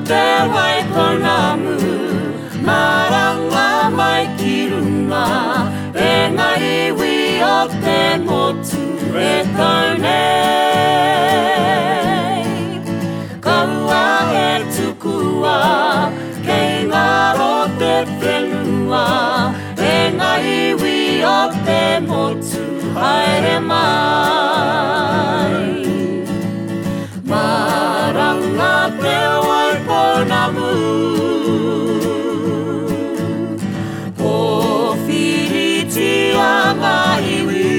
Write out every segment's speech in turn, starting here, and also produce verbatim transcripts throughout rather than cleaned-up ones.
te waikonamu maranga mai ki runga e ngā iwi o te motu e taunei. Kaua e tukua kei ngaro te whenua e ngā iwi o te motu haere mai. Maranga te waikonamu o whiriti a ngā iwi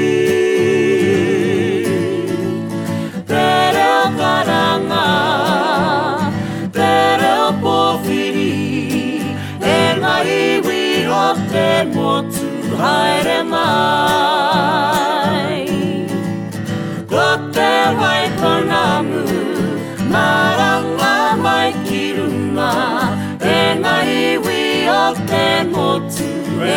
te reo karanga te reo pōwhiri e ngā iwi o te motu haere mai. Ko te waikonamu maranga mai ki runga e ngā iwi o te motu e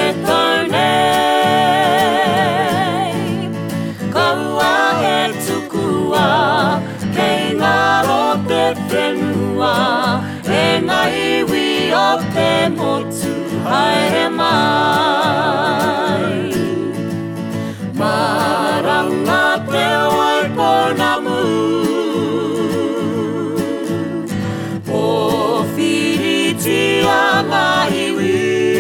taunei. Kaua e tukua kei ngaro te whenua e ngā iwi o te motu haere mai. Maranga te waikonamu o whiriti a ngā iwi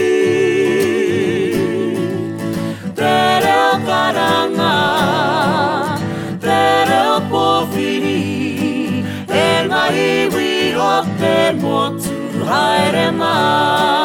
te reo karanga te reo pōwhiri e ngā iwi o te motu haere mai.